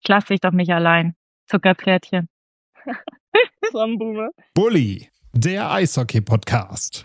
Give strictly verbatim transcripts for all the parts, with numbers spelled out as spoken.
lass dich doch nicht allein. Zuckerpferdchen. Sonnenblume. Bully, der Eishockey-Podcast.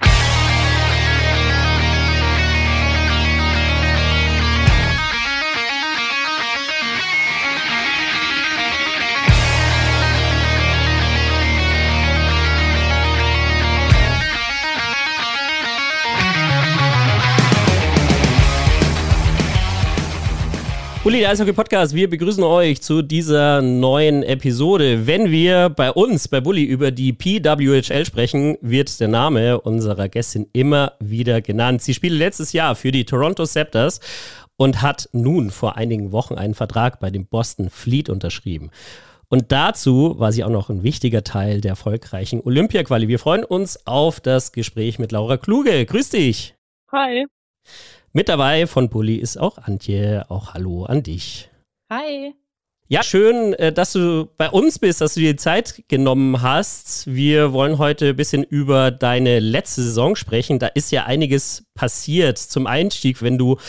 Bully, der Eishockey-Podcast, wir begrüßen euch zu dieser neuen Episode. Wenn wir bei uns, bei Bully, über die P W H L sprechen, wird der Name unserer Gästin immer wieder genannt. Sie spielte letztes Jahr für die Toronto Raptors und hat nun vor einigen Wochen einen Vertrag bei dem Boston Fleet unterschrieben. Und dazu war sie auch noch ein wichtiger Teil der erfolgreichen Olympia-Quali. Wir freuen uns auf das Gespräch mit Laura Kluge. Grüß dich. Hi. Mit dabei von Bully ist auch Antje. Auch Hallo an dich. Hi. Ja, schön, dass du bei uns bist, dass du dir Zeit genommen hast. Wir wollen heute ein bisschen über deine letzte Saison sprechen. Da ist ja einiges passiert. Zum Einstieg, wenn du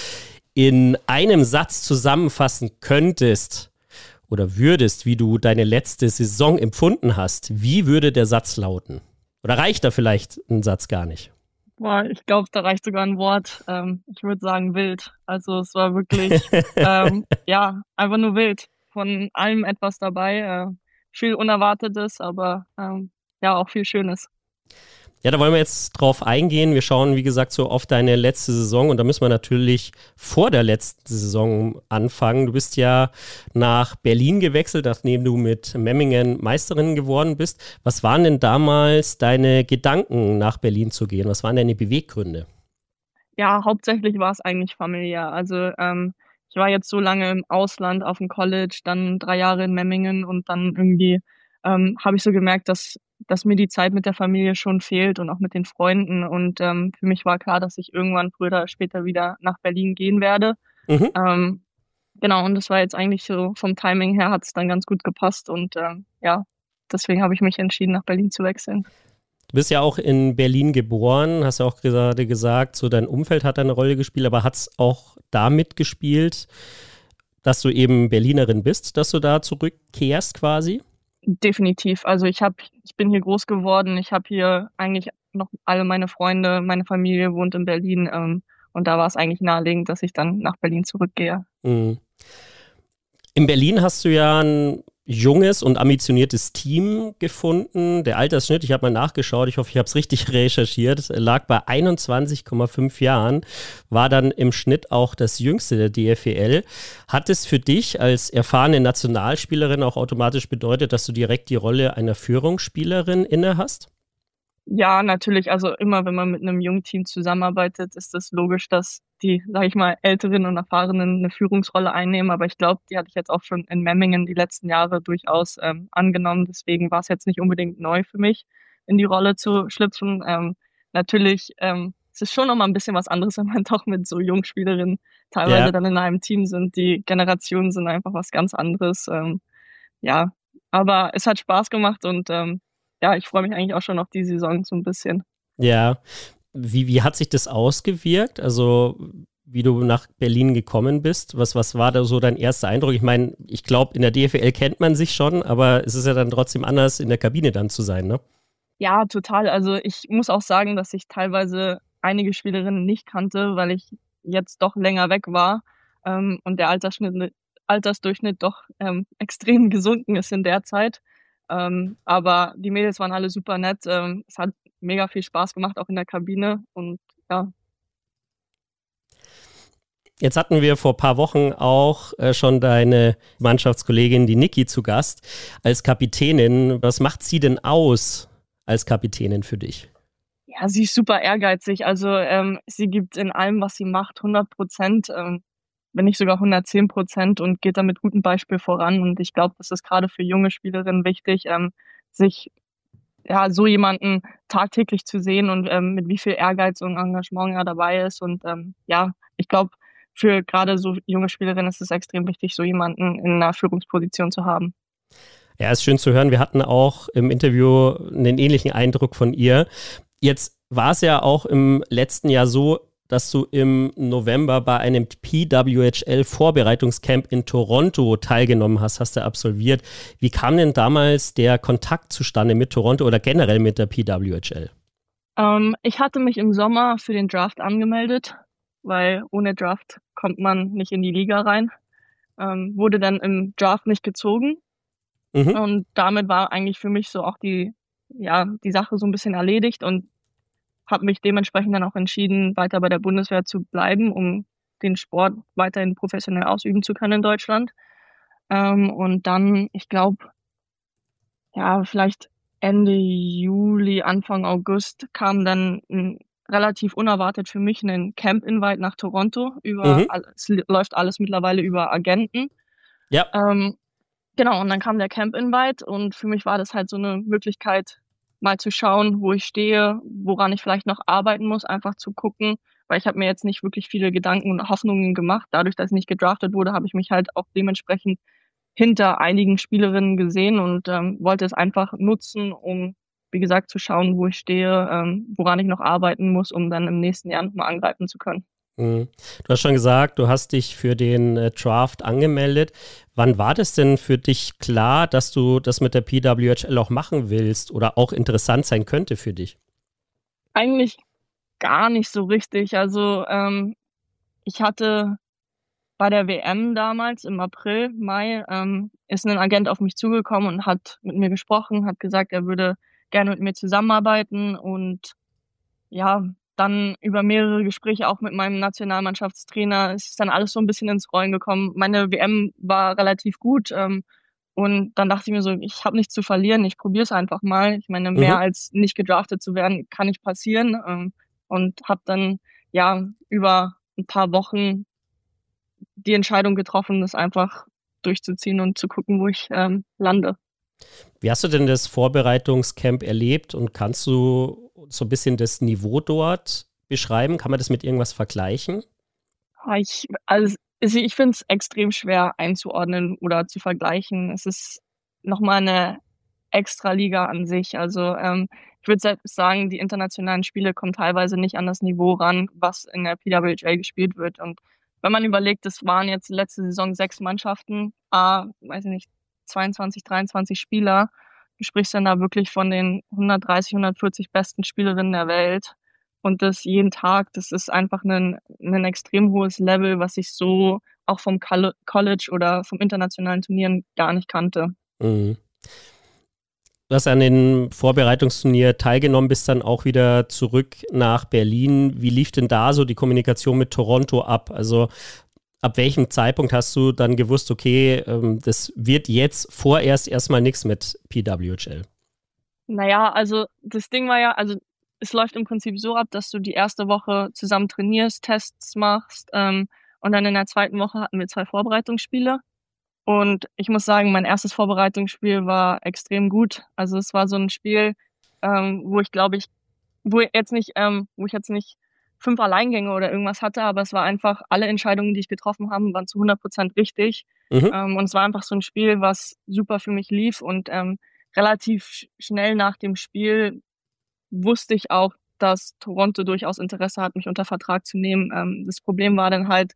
in einem Satz zusammenfassen könntest oder würdest, wie du deine letzte Saison empfunden hast, wie würde der Satz lauten? Oder reicht da vielleicht ein Satz gar nicht? Boah, ich glaube, da reicht sogar ein Wort. Ähm, ich würde sagen wild. Also es war wirklich, ähm, ja, einfach nur wild. Von allem etwas dabei. Äh, viel Unerwartetes, aber ähm, ja, auch viel Schönes. Ja, da wollen wir jetzt drauf eingehen. Wir schauen, wie gesagt, so auf deine letzte Saison. Und da müssen wir natürlich vor der letzten Saison anfangen. Du bist ja nach Berlin gewechselt, nachdem du mit Memmingen Meisterin geworden bist. Was waren denn damals deine Gedanken, nach Berlin zu gehen? Was waren deine Beweggründe? Ja, hauptsächlich war es eigentlich familiär. Also ähm, ich war jetzt so lange im Ausland auf dem College, dann drei Jahre in Memmingen und dann irgendwie ähm, habe ich so gemerkt, dass dass mir die Zeit mit der Familie schon fehlt und auch mit den Freunden. Und ähm, für mich war klar, dass ich irgendwann früher oder später wieder nach Berlin gehen werde. Mhm. Ähm, genau, und das war jetzt eigentlich so, vom Timing her hat es dann ganz gut gepasst. Und ähm, ja, deswegen habe ich mich entschieden, nach Berlin zu wechseln. Du bist ja auch in Berlin geboren, hast ja auch gerade gesagt, so dein Umfeld hat eine Rolle gespielt, aber hat es auch damit gespielt, dass du eben Berlinerin bist, dass du da zurückkehrst quasi? Definitiv. Also ich habe, ich bin hier groß geworden. Ich habe hier eigentlich noch alle meine Freunde, meine Familie wohnt in Berlin. Ähm, und da war es eigentlich naheliegend, dass ich dann nach Berlin zurückgehe. Mhm. In Berlin hast du ja ein junges und ambitioniertes Team gefunden. Der Altersschnitt, ich habe mal nachgeschaut, ich hoffe, ich habe es richtig recherchiert, lag bei einundzwanzig Komma fünf Jahren, war dann im Schnitt auch das jüngste der D F E L. Hat es für dich als erfahrene Nationalspielerin auch automatisch bedeutet, dass du direkt die Rolle einer Führungsspielerin inne hast? Ja, natürlich. Also immer, wenn man mit einem jungen Team zusammenarbeitet, ist es logisch, dass die, sage ich mal, Älteren und Erfahrenen eine Führungsrolle einnehmen. Aber ich glaube, die hatte ich jetzt auch schon in Memmingen die letzten Jahre durchaus ähm, angenommen. Deswegen war es jetzt nicht unbedingt neu für mich, in die Rolle zu schlüpfen. Ähm, natürlich, ähm, es ist schon nochmal ein bisschen was anderes, wenn man doch mit so Jungspielerinnen teilweise ja. dann in einem Team sind. Die Generationen sind einfach was ganz anderes. Ähm, ja, aber es hat Spaß gemacht und ähm, ja, ich freue mich eigentlich auch schon auf die Saison so ein bisschen. Ja, wie, wie hat sich das ausgewirkt? Also wie du nach Berlin gekommen bist, was, was war da so dein erster Eindruck? Ich meine, ich glaube, in der D F E L kennt man sich schon, aber es ist ja dann trotzdem anders, in der Kabine dann zu sein, ne? Ja, total. Also ich muss auch sagen, dass ich teilweise einige Spielerinnen nicht kannte, weil ich jetzt doch länger weg war ähm, und der Altersschnitt, Altersdurchschnitt doch ähm, extrem gesunken ist in der Zeit. Ähm, aber die Mädels waren alle super nett. Ähm, es hat mega viel Spaß gemacht, auch in der Kabine. Und ja. Jetzt hatten wir vor ein paar Wochen auch äh, schon deine Mannschaftskollegin, die Niki, zu Gast als Kapitänin. Was macht sie denn aus als Kapitänin für dich? Ja, sie ist super ehrgeizig. Also ähm, sie gibt in allem, was sie macht, hundert Prozent. Ähm, wenn nicht sogar hundertzehn Prozent und geht da mit gutem Beispiel voran. Und ich glaube, das ist gerade für junge Spielerinnen wichtig, ähm, sich ja so jemanden tagtäglich zu sehen und ähm, mit wie viel Ehrgeiz und Engagement er dabei ist. Und ähm, ja, ich glaube, für gerade so junge Spielerinnen ist es extrem wichtig, so jemanden in einer Führungsposition zu haben. Ja, ist schön zu hören. Wir hatten auch im Interview einen ähnlichen Eindruck von ihr. Jetzt war es ja auch im letzten Jahr so, dass du im November bei einem P W H L-Vorbereitungscamp in Toronto teilgenommen hast, hast du absolviert. Wie kam denn damals der Kontakt zustande mit Toronto oder generell mit der P W H L? Ähm, ich hatte mich im Sommer für den Draft angemeldet, weil ohne Draft kommt man nicht in die Liga rein. Ähm, wurde dann im Draft nicht gezogen. Mhm. Und damit war eigentlich für mich so auch die, ja, die Sache so ein bisschen erledigt und habe mich dementsprechend dann auch entschieden, weiter bei der Bundeswehr zu bleiben, um den Sport weiterhin professionell ausüben zu können in Deutschland. Ähm, und dann, ich glaube, ja, vielleicht Ende Juli, Anfang August kam dann ein relativ unerwartet für mich ein Camp-Invite nach Toronto. Über, Mhm. Es läuft alles mittlerweile über Agenten. Ja. Ähm, genau, und dann kam der Camp-Invite und für mich war das halt so eine Möglichkeit, mal zu schauen, wo ich stehe, woran ich vielleicht noch arbeiten muss, einfach zu gucken, weil ich habe mir jetzt nicht wirklich viele Gedanken und Hoffnungen gemacht. Dadurch, dass ich nicht gedraftet wurde, habe ich mich halt auch dementsprechend hinter einigen Spielerinnen gesehen und ähm, wollte es einfach nutzen, um, wie gesagt, zu schauen, wo ich stehe, ähm, woran ich noch arbeiten muss, um dann im nächsten Jahr nochmal angreifen zu können. Mhm. Du hast schon gesagt, du hast dich für den äh, Draft angemeldet. Wann war das denn für dich klar, dass du das mit der P W H L auch machen willst oder auch interessant sein könnte für dich? Eigentlich gar nicht so richtig. Also ähm, ich hatte bei der W M damals im April, Mai, ähm, ist ein Agent auf mich zugekommen und hat mit mir gesprochen, hat gesagt, er würde gerne mit mir zusammenarbeiten und ja, dann über mehrere Gespräche auch mit meinem Nationalmannschaftstrainer ist dann alles so ein bisschen ins Rollen gekommen. Meine W M war relativ gut, ähm, und dann dachte ich mir so, ich habe nichts zu verlieren, ich probiere es einfach mal. Ich meine, mehr Mhm. als nicht gedraftet zu werden, kann nicht passieren, ähm, und habe dann, ja, über ein paar Wochen die Entscheidung getroffen, das einfach durchzuziehen und zu gucken, wo ich ähm, lande. Wie hast du denn das Vorbereitungscamp erlebt und kannst du so ein bisschen das Niveau dort beschreiben? Kann man das mit irgendwas vergleichen? Ich, also, ich finde es extrem schwer einzuordnen oder zu vergleichen. Es ist nochmal eine Extraliga an sich. Also ähm, ich würde selbst sagen, die internationalen Spiele kommen teilweise nicht an das Niveau ran, was in der P W H L gespielt wird. Und wenn man überlegt, es waren jetzt letzte Saison sechs Mannschaften, ah, weiß ich nicht, zweiundzwanzig, dreiundzwanzig Spieler. Du sprichst dann da wirklich von den hundertdreißig, hundertvierzig besten Spielerinnen der Welt. Und das jeden Tag, das ist einfach ein, ein extrem hohes Level, was ich so auch vom College oder vom internationalen Turnieren gar nicht kannte. Mhm. Du hast an dem Vorbereitungsturnier teilgenommen, bist dann auch wieder zurück nach Berlin. Wie lief denn da so die Kommunikation mit Toronto ab? Also ab welchem Zeitpunkt hast du dann gewusst, okay, das wird jetzt vorerst erstmal nichts mit P W H L? Naja, also das Ding war ja, also es läuft im Prinzip so ab, dass du die erste Woche zusammen trainierst, Tests machst, ähm, und dann in der zweiten Woche hatten wir zwei Vorbereitungsspiele. Und ich muss sagen, mein erstes Vorbereitungsspiel war extrem gut. Also es war so ein Spiel, ähm, wo ich glaube ich, wo ich jetzt nicht, ähm, wo ich jetzt nicht fünf Alleingänge oder irgendwas hatte, aber es war einfach, alle Entscheidungen, die ich getroffen habe, waren zu hundert Prozent richtig. Mhm. Ähm, und es war einfach so ein Spiel, was super für mich lief und ähm, relativ schnell nach dem Spiel wusste ich auch, dass Toronto durchaus Interesse hat, mich unter Vertrag zu nehmen. Ähm, das Problem war dann halt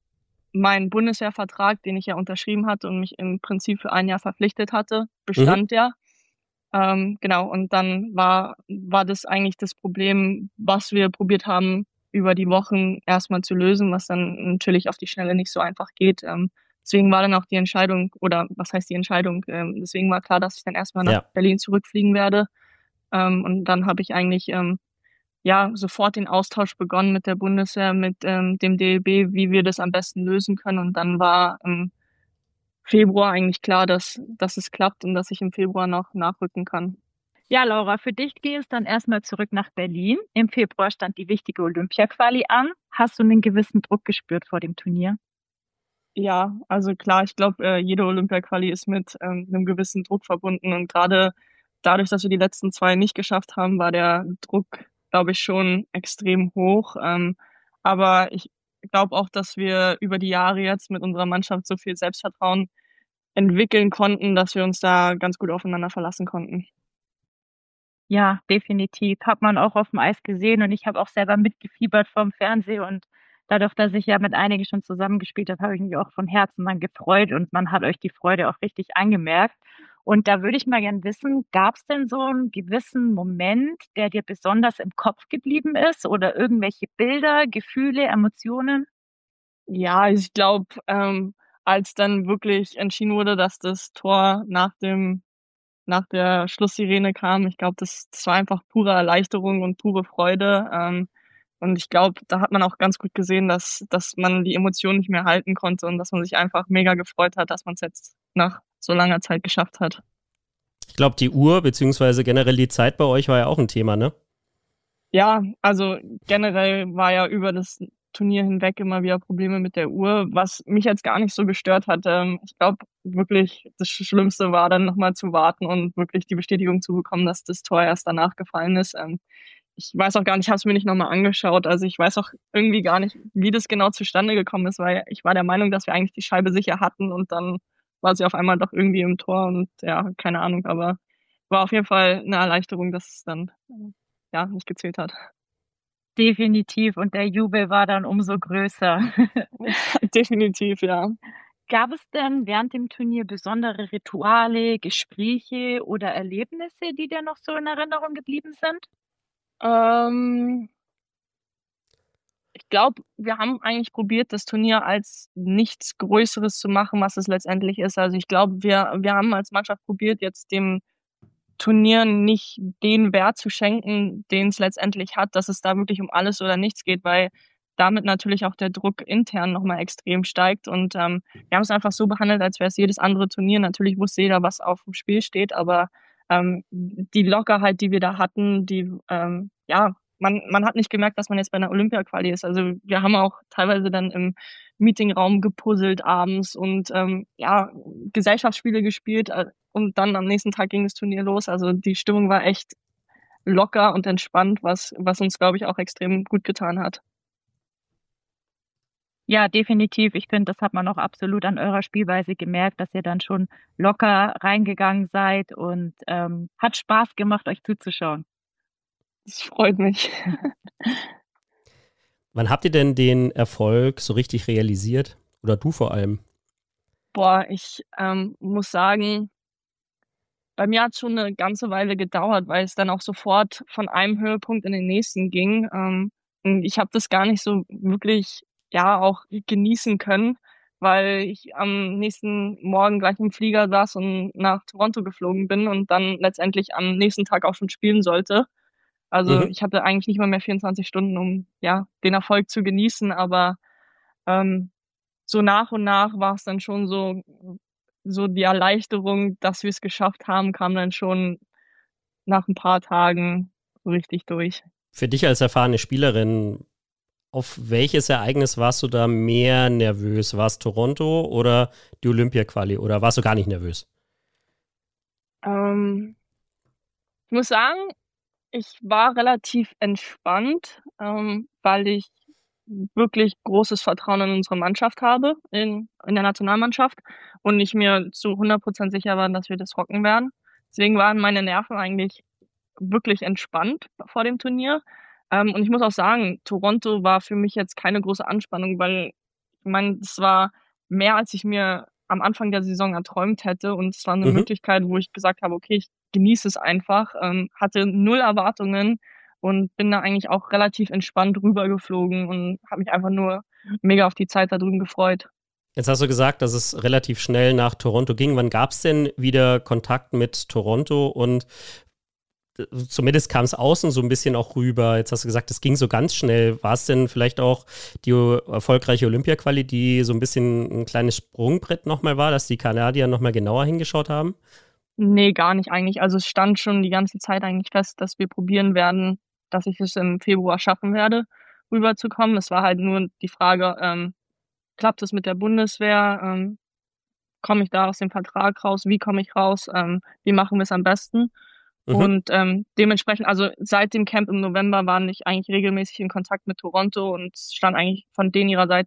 mein Bundeswehrvertrag, den ich ja unterschrieben hatte und mich im Prinzip für ein Jahr verpflichtet hatte, bestand mhm. ja. Ähm, genau, und dann war, war das eigentlich das Problem, was wir probiert haben, über die Wochen erstmal zu lösen, was dann natürlich auf die Schnelle nicht so einfach geht. Ähm, deswegen war dann auch die Entscheidung, oder was heißt die Entscheidung? Ähm, deswegen war klar, dass ich dann erstmal nach ja. Berlin zurückfliegen werde. Ähm, und dann habe ich eigentlich ähm, ja sofort den Austausch begonnen mit der Bundeswehr, mit ähm, dem D L B, wie wir das am besten lösen können. Und dann war im Februar eigentlich klar, dass, dass es klappt und dass ich im Februar noch nachrücken kann. Ja, Laura, für dich ging es dann erstmal zurück nach Berlin. Im Februar stand die wichtige Olympia-Quali an. Hast du einen gewissen Druck gespürt vor dem Turnier? Ja, also klar, ich glaube, äh, jede Olympia-Quali ist mit ähm, einem gewissen Druck verbunden. Und gerade dadurch, dass wir die letzten zwei nicht geschafft haben, war der Druck, glaube ich, schon extrem hoch. Ähm, aber ich glaube auch, dass wir über die Jahre jetzt mit unserer Mannschaft so viel Selbstvertrauen entwickeln konnten, dass wir uns da ganz gut aufeinander verlassen konnten. Ja, definitiv. Hat man auch auf dem Eis gesehen und ich habe auch selber mitgefiebert vorm Fernsehen und dadurch, dass ich ja mit einigen schon zusammengespielt habe, habe ich mich auch von Herzen dann gefreut und man hat euch die Freude auch richtig angemerkt. Und da würde ich mal gern wissen, gab es denn so einen gewissen Moment, der dir besonders im Kopf geblieben ist oder irgendwelche Bilder, Gefühle, Emotionen? Ja, ich glaube, ähm, als dann wirklich entschieden wurde, dass das Tor nach dem nach der Schlusssirene kam, ich glaube, das das war einfach pure Erleichterung und pure Freude. Ähm, und ich glaube, da hat man auch ganz gut gesehen, dass dass man die Emotionen nicht mehr halten konnte und dass man sich einfach mega gefreut hat, dass man es jetzt nach so langer Zeit geschafft hat. Ich glaube, die Uhr beziehungsweise generell die Zeit bei euch war ja auch ein Thema, ne? Ja, also generell war ja über das Turnier hinweg immer wieder Probleme mit der Uhr, was mich jetzt gar nicht so gestört hat. Ähm, ich glaube wirklich, das Schlimmste war dann nochmal zu warten und wirklich die Bestätigung zu bekommen, dass das Tor erst danach gefallen ist. Ähm, ich weiß auch gar nicht, ich habe es mir nicht nochmal angeschaut. Also ich weiß auch irgendwie gar nicht, wie das genau zustande gekommen ist, weil ich war der Meinung, dass wir eigentlich die Scheibe sicher hatten und dann war sie auf einmal doch irgendwie im Tor und ja, keine Ahnung, aber war auf jeden Fall eine Erleichterung, dass es dann äh, ja nicht gezählt hat. Definitiv und der Jubel war dann umso größer. Definitiv, ja. Gab es denn während dem Turnier besondere Rituale, Gespräche oder Erlebnisse, die dir noch so in Erinnerung geblieben sind? Ähm, ich glaube, wir haben eigentlich probiert, das Turnier als nichts Größeres zu machen, was es letztendlich ist. Also ich glaube, wir wir haben als Mannschaft probiert, jetzt dem Turnier nicht den Wert zu schenken, den es letztendlich hat, dass es da wirklich um alles oder nichts geht, weil damit natürlich auch der Druck intern noch mal extrem steigt und, ähm, wir haben es einfach so behandelt, als wäre es jedes andere Turnier. Natürlich wusste jeder, was aufm Spiel steht, aber, ähm, die Lockerheit, die wir da hatten, die, ähm ja, man man hat nicht gemerkt, dass man jetzt bei 'ner Olympia-Quali ist. Also, wir haben auch teilweise dann im Meetingraum gepuzzelt abends und, ähm, ja, Gesellschaftsspiele gespielt, äh, und dann am nächsten Tag ging das Turnier los. Also, die Stimmung war echt locker und entspannt, was was uns, glaube ich, auch extrem gut getan hat. Ja, definitiv. Ich finde, das hat man auch absolut an eurer Spielweise gemerkt, dass ihr dann schon locker reingegangen seid und, ähm, hat Spaß gemacht, euch zuzuschauen. Das freut mich. Wann habt ihr denn den Erfolg so richtig realisiert? Oder du vor allem? Boah, ich, ähm, muss sagen, bei mir hat's schon 'ne ganze Weile gedauert, weil es dann auch sofort von einem Höhepunkt in den nächsten ging. Ähm, und ich habe das gar nicht so wirklich, ja, auch genießen können, weil ich am nächsten Morgen gleich im Flieger saß und nach Toronto geflogen bin und dann letztendlich am nächsten Tag auch schon spielen sollte. Also, Mhm. ich hatte eigentlich nicht mal mehr vierundzwanzig Stunden, um, ja, den Erfolg zu genießen, aber, ähm, so nach und nach war's dann schon so so die Erleichterung, dass wir's geschafft haben, kam dann schon nach 'n paar Tagen so richtig durch. Für dich als erfahrene Spielerin, auf welches Ereignis warst du da mehr nervös? War's Toronto oder die Olympia-Quali oder warst du gar nicht nervös? Ähm, ich muss sagen, ich war relativ entspannt, ähm, weil ich wirklich großes Vertrauen in unsere Mannschaft habe, in in der Nationalmannschaft und ich mir zu hundert Prozent sicher war, dass wir das rocken werden. Deswegen waren meine Nerven eigentlich wirklich entspannt vor dem Turnier. Ähm, und ich muss auch sagen, Toronto war für mich jetzt keine große Anspannung, weil ich meine, es war mehr, als ich mir am Anfang der Saison erträumt hätte und es war 'ne Mhm. Möglichkeit, wo ich gesagt habe: „Okay, ich genieße es einfach“, ähm, hatte null Erwartungen und bin da eigentlich auch relativ entspannt rübergeflogen und habe mich einfach nur mega auf die Zeit da drüben gefreut. Jetzt hast du gesagt, dass es relativ schnell nach Toronto ging. Wann gab's denn wieder Kontakt mit Toronto? Und äh, zumindest kam's außen so ein bisschen auch rüber. Jetzt hast du gesagt, es ging so ganz schnell. War es denn vielleicht auch die erfolgreiche Olympia-Quali, die so ein bisschen ein kleines Sprungbrett noch mal war, dass die Kanadier noch mal genauer hingeschaut haben? Ne, gar nicht eigentlich. Also, es stand schon die ganze Zeit eigentlich fest, dass wir probieren werden, dass ich es im Februar schaffen werde, rüberzukommen. Es war halt nur die Frage, ähm, klappt es mit der Bundeswehr? Ähm, komme ich da aus dem Vertrag raus? Wie komme ich raus? Ähm, wie machen wir's am besten? Mhm. Und, ähm, dementsprechend also, seit dem Camp im November waren ich eigentlich regelmäßig in Kontakt mit Toronto und es stand eigentlich von denen ihrer Seite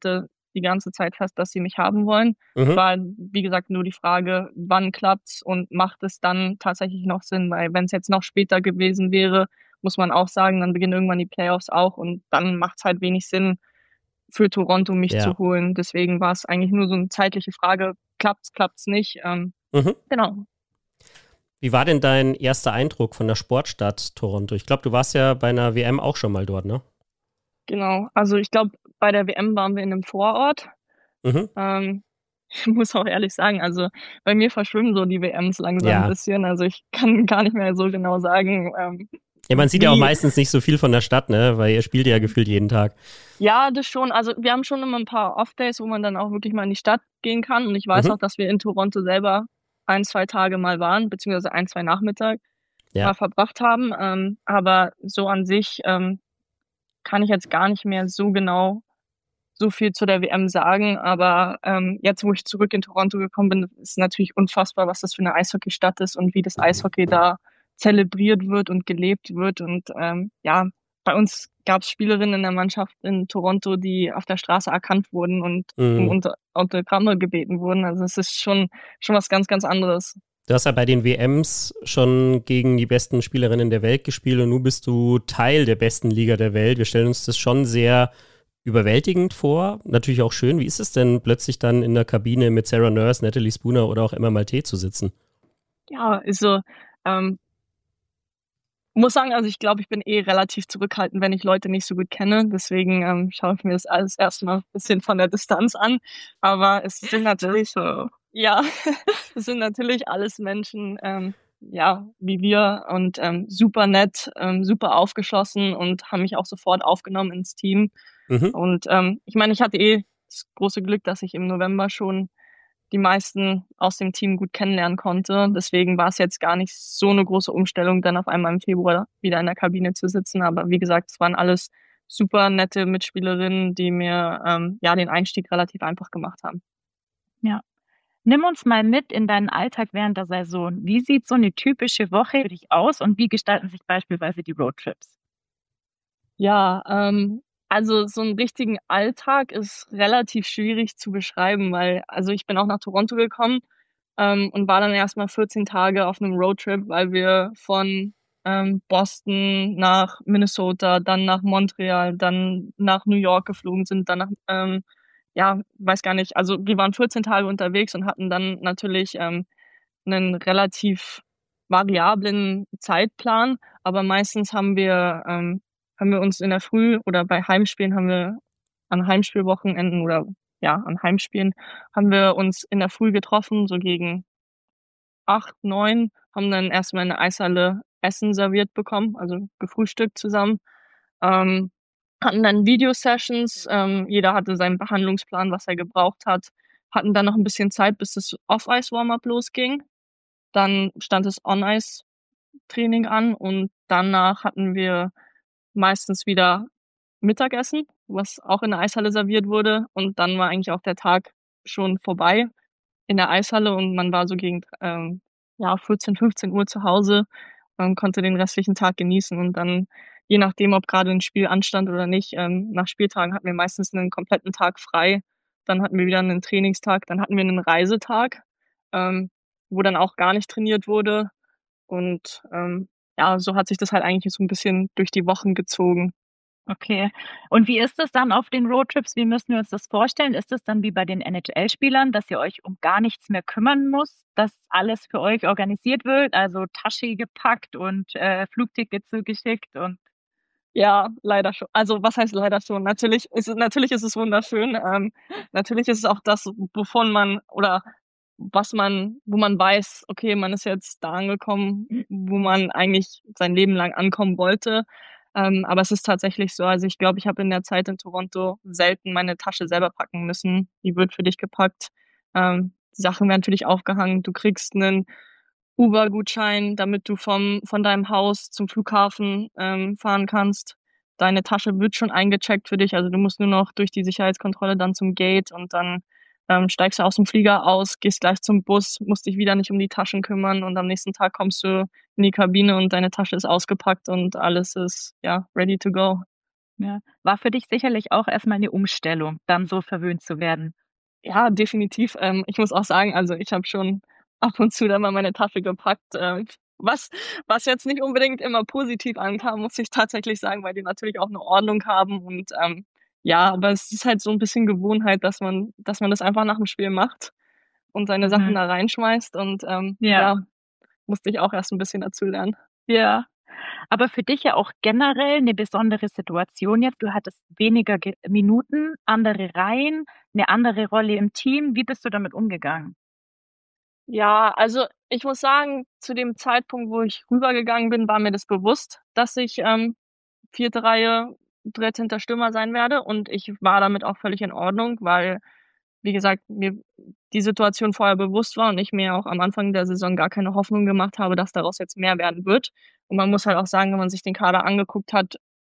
die ganze Zeit fest, dass sie mich haben wollen. Mhm. War, wie gesagt, nur die Frage, wann klappt's und macht es dann tatsächlich noch Sinn? Weil wenn es jetzt noch später gewesen wäre, muss man auch sagen, dann beginnen irgendwann die Playoffs auch und dann macht es halt wenig Sinn für Toronto, mich Ja. zu holen. Deswegen war es eigentlich nur so eine zeitliche Frage, klappt's, klappt's nicht. Ähm, Mhm. Genau. Wie war denn dein erster Eindruck von der Sportstadt Toronto? Ich glaube, du warst ja bei einer W M auch schon mal dort, ne? Genau. Also ich glaube, bei der W M waren wir in einem Vorort. Mhm. Ähm, ich muss auch ehrlich sagen, also bei mir verschwimmen so die W Ms langsam Ja. ein bisschen. Also ich kann gar nicht mehr so genau sagen. Ähm, Ja, man sieht ja auch wie- meistens nicht so viel von der Stadt, ne? Weil ihr spielt ja gefühlt jeden Tag. Ja, das schon. Also wir haben schon immer ein paar Off-Days, wo man dann auch wirklich mal in die Stadt gehen kann. Und ich weiß Mhm. auch, dass wir in Toronto selber ein, zwei Tage mal waren, beziehungsweise ein, zwei Nachmittag Ja. mal verbracht haben. Ähm, aber so an sich ähm, kann ich jetzt gar nicht mehr so genau so viel zu der W M sagen. Aber ähm, jetzt, wo ich zurück in Toronto gekommen bin, ist natürlich unfassbar, was das für eine Eishockeystadt ist und wie das Eishockey da zelebriert wird und gelebt wird. Und ähm, ja, bei uns gab es Spielerinnen in der Mannschaft in Toronto, die auf der Straße erkannt wurden und um Mhm. Unter Autogramme gebeten wurden. Also es ist schon, schon was ganz, ganz anderes. Du hast ja bei den W Ms schon gegen die besten Spielerinnen der Welt gespielt und nun bist du Teil der besten Liga der Welt. Wir stellen uns das schon sehr überwältigend vor. Natürlich auch schön. Wie ist es denn, plötzlich dann in der Kabine mit Sarah Nurse, Natalie Spooner oder auch Emma Maltais zu sitzen? Ja, also ähm, muss sagen, also ich glaube, ich bin eh relativ zurückhaltend, wenn ich Leute nicht so gut kenne. Deswegen ähm, schaue ich mir das alles erstmal ein bisschen von der Distanz an. Aber es sind natürlich so. Ja, es sind natürlich alles Menschen, ähm, ja, wie wir und ähm, super nett, ähm, super aufgeschlossen und haben mich auch sofort aufgenommen ins Team. Mhm. Und ähm, ich meine, ich hatte eh das große Glück, dass ich im November schon die meisten aus dem Team gut kennenlernen konnte. Deswegen war es jetzt gar nicht so eine große Umstellung, dann auf einmal im Februar wieder in der Kabine zu sitzen. Aber wie gesagt, es waren alles super nette Mitspielerinnen, die mir ähm, ja den Einstieg relativ einfach gemacht haben. Ja. Nimm uns mal mit in deinen Alltag während der Saison. Wie sieht so eine typische Woche für dich aus und wie gestalten sich beispielsweise die Roadtrips? Ja, ähm, also so einen richtigen Alltag ist relativ schwierig zu beschreiben, weil also ich bin auch nach Toronto gekommen ähm, und war dann erstmal vierzehn Tage auf einem Roadtrip, weil wir von ähm, Boston nach Minnesota, dann nach Montreal, dann nach New York geflogen sind, dann nach, ähm, ja, weiß gar nicht, also wir waren vierzehn Tage unterwegs und hatten dann natürlich ähm, einen relativ variablen Zeitplan, aber meistens haben wir ähm, haben wir uns in der Früh oder bei Heimspielen haben wir an Heimspielwochenenden oder ja, an Heimspielen haben wir uns in der Früh getroffen, so gegen acht, neun, haben dann erstmal in der Eishalle Essen serviert bekommen, also gefrühstückt zusammen. Ähm, hatten dann Video-Sessions, ähm, jeder hatte seinen Behandlungsplan, was er gebraucht hat, hatten dann noch ein bisschen Zeit, bis das Off-Ice-Warm-up losging. Dann stand das On-Ice-Training an und danach hatten wir meistens wieder Mittagessen, was auch in der Eishalle serviert wurde. Und dann war eigentlich auch der Tag schon vorbei in der Eishalle und man war so gegen ähm, ja, vierzehn, fünfzehn Uhr zu Hause und konnte den restlichen Tag genießen. Und dann, je nachdem, ob gerade ein Spiel anstand oder nicht, ähm, nach Spieltagen hatten wir meistens einen kompletten Tag frei. Dann hatten wir wieder einen Trainingstag, dann hatten wir einen Reisetag, ähm, wo dann auch gar nicht trainiert wurde. Und ähm, ja, so hat sich das halt eigentlich so ein bisschen durch die Wochen gezogen. Okay. Und wie ist es dann auf den Roadtrips? Wie müssen wir uns das vorstellen? Ist es dann wie bei den N H L-Spielern, dass ihr euch um gar nichts mehr kümmern müsst, dass alles für euch organisiert wird, also Tasche gepackt und äh, Flugticket zugeschickt und Ja, leider schon. Also was heißt leider schon? Natürlich ist es, natürlich ist es wunderschön. Ähm, natürlich ist es auch das, wovon man oder was man, wo man weiß, okay, man ist jetzt da angekommen, wo man eigentlich sein Leben lang ankommen wollte. Ähm, aber es ist tatsächlich so, also ich glaube, ich habe in der Zeit in Toronto selten meine Tasche selber packen müssen. Die wird für dich gepackt. Ähm, die Sachen werden für dich aufgehangen. Du kriegst einen Uber-Gutschein, damit du vom von deinem Haus zum Flughafen ähm, fahren kannst. Deine Tasche wird schon eingecheckt für dich, also du musst nur noch durch die Sicherheitskontrolle dann zum Gate und dann ähm, steigst du aus dem Flieger aus, gehst gleich zum Bus, musst dich wieder nicht um die Taschen kümmern und am nächsten Tag kommst du in die Kabine und deine Tasche ist ausgepackt und alles ist ja ready to go. Ja. War für dich sicherlich auch erst mal 'ne Umstellung, dann so verwöhnt zu werden. Ja, definitiv. Ähm, ich muss auch sagen, also ich habe schon ab und zu dann mal meine Tasche gepackt, äh, was was jetzt nicht unbedingt immer positiv ankam, muss ich tatsächlich sagen, weil die natürlich auch 'ne Ordnung haben und, ähm, ja, aber es ist halt so 'n bisschen Gewohnheit, dass man dass man das einfach nach dem Spiel macht und seine Sachen Mhm. da reinschmeißt und, ähm, Ja. ja, musste ich auch erst 'n bisschen dazulernen. Ja. Aber für dich ja auch generell 'ne besondere Situation jetzt. Du hattest weniger ge Minuten, andere Reihen, 'ne andere Rolle im Team. Wie bist du damit umgegangen? Ja, also ich muss sagen, zu dem Zeitpunkt, wo ich rübergegangen bin, war mir das bewusst, dass ich, ähm, vierte Reihe, dreizehnter Stürmer sein werde und ich war damit auch völlig in Ordnung, weil, wie gesagt, mir die Situation vorher bewusst war und ich mir auch am Anfang der Saison gar keine Hoffnung gemacht habe, dass daraus jetzt mehr werden wird. Und man muss halt auch sagen, wenn man sich den Kader angeguckt hat